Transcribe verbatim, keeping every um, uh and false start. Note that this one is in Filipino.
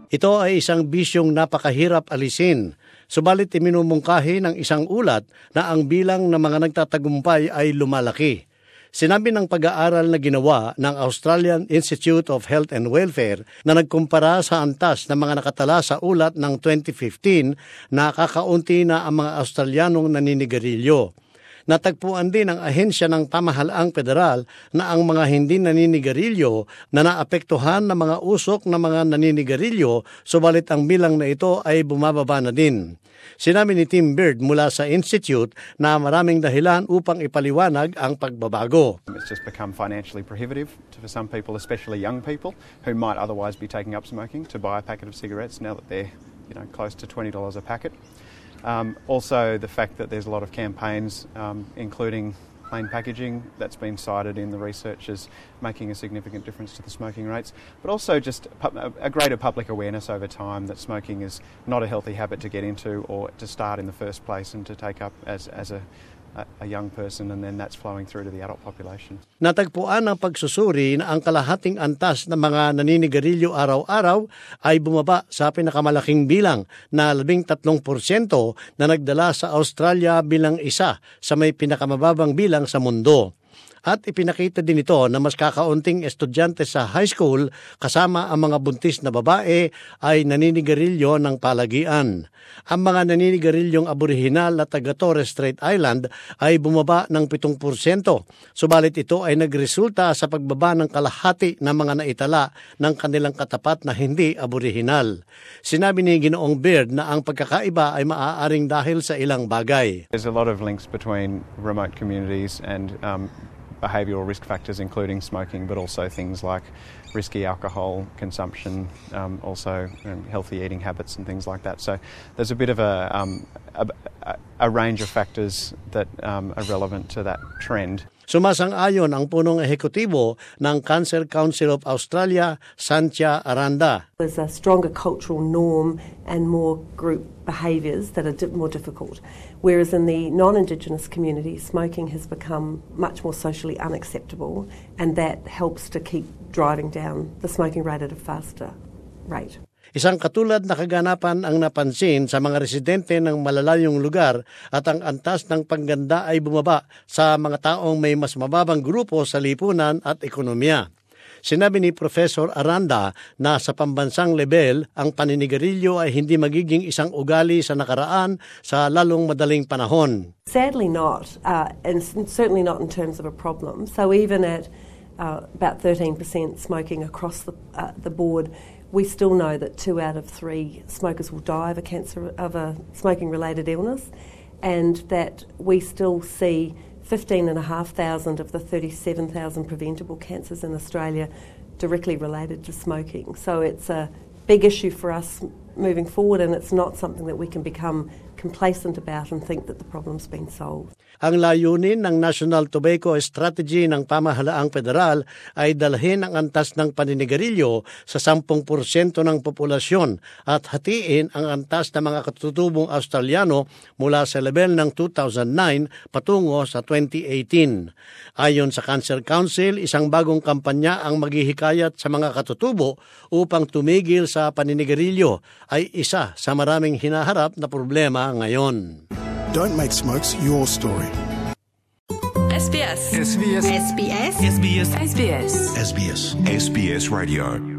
Ito ay isang bisyong napakahirap alisin. Subalit iminumungkahi ng isang ulat na ang bilang ng mga nagtatagumpay ay lumalaki. Sinabi ng pag-aaral na ginawa ng Australian Institute of Health and Welfare na nagkumpara sa antas ng mga nakatala sa ulat ng twenty fifteen na kakaunti na ang mga Australianong naninigarilyo. Natagpuan din ng ahensya ng pamahalaang federal na ang mga hindi naninigarilyo na naapektuhan ng mga usok ng mga naninigarilyo, subalit ang bilang na ito ay bumababa na din. Sinabi ni Tim Beard mula sa Institute na maraming dahilan upang ipaliwanag ang pagbabago. It's just become financially prohibitive for some people, especially young people who might otherwise be taking up smoking, to buy a packet of cigarettes now that they're, you know, close to twenty dollars a packet. Um, also the fact that there's a lot of campaigns, um, including plain packaging, that's been cited in the research as making a significant difference to the smoking rates, but also just a greater public awareness over time that smoking is not a healthy habit to get into or to start in the first place and to take up as, as a a young person, and then that's flowing through to the adult population. Natagpuan ng pagsusuri na ang kalahating antas ng mga naninigarilyo araw-araw ay bumaba sa pinakamalaking bilang na labing tatlong porsyento na nagdala sa Australia bilang isa sa may pinakamababang bilang sa mundo. At ipinakita din ito na mas kakaunting estudyante sa high school kasama ang mga buntis na babae ay naninigarilyo ng palagian. Ang mga naninigarilyong aborihinal na taga Torres Strait Island ay bumaba ng pitong porsyento. Subalit ito ay nagresulta sa pagbaba ng kalahati ng mga naitala ng kanilang katapat na hindi aborihinal. Sinabi ni Ginoong Beard na ang pagkakaiba ay maaaring dahil sa ilang bagay. There's a lot of links between remote communities and um, behavioural risk factors, including smoking, but also things like risky alcohol consumption, um, also um, healthy eating habits and things like that. So there's a bit of a, um, a, a range of factors that um, are relevant to that trend. Sumasang-ayon ang punong ehekutibo ng Cancer Council of Australia, Santia Aranda. There's a stronger cultural norm and more group behaviours that are more difficult. Whereas in the non-Indigenous community, smoking has become much more socially unacceptable, and that helps to keep driving down the smoking rate at a faster rate. Isang katulad na kaganapan ang napansin sa mga residente ng malalayong lugar at ang antas ng pangganda ay bumaba sa mga taong may mas mababang grupo sa lipunan at ekonomiya. Sinabi ni Professor Aranda na sa pambansang level, ang paninigarilyo ay hindi magiging isang ugali sa nakaraan sa lalong madaling panahon. Sadly not, uh, and certainly not in terms of a problem. So even at uh, about thirteen percent smoking across the, uh, the board, we still know that two out of three smokers will die of a cancer of a smoking-related illness, and that we still see fifteen and a half thousand of the thirty-seven thousand preventable cancers in Australia directly related to smoking. So it's a big issue for us moving forward, and it's not something that we can become complacent about and think that the problem's been solved. Ang layunin ng National Tobacco Strategy ng pamahalaang federal ay dalhin ang antas ng paninigarilyo sa ten porsyento ng populasyon at hatiin ang antas ng mga katutubong Australiano mula sa level ng two thousand nine patungo sa twenty eighteen. Ayon sa Cancer Council, isang bagong kampanya ang maghihikayat sa mga katutubo upang tumigil sa paninigarilyo ay isa sa maraming hinaharap na problema ngayon. Don't make smokes your story. S B S. S B S. S B S. S B S. S B S. S B S. S B S Radio.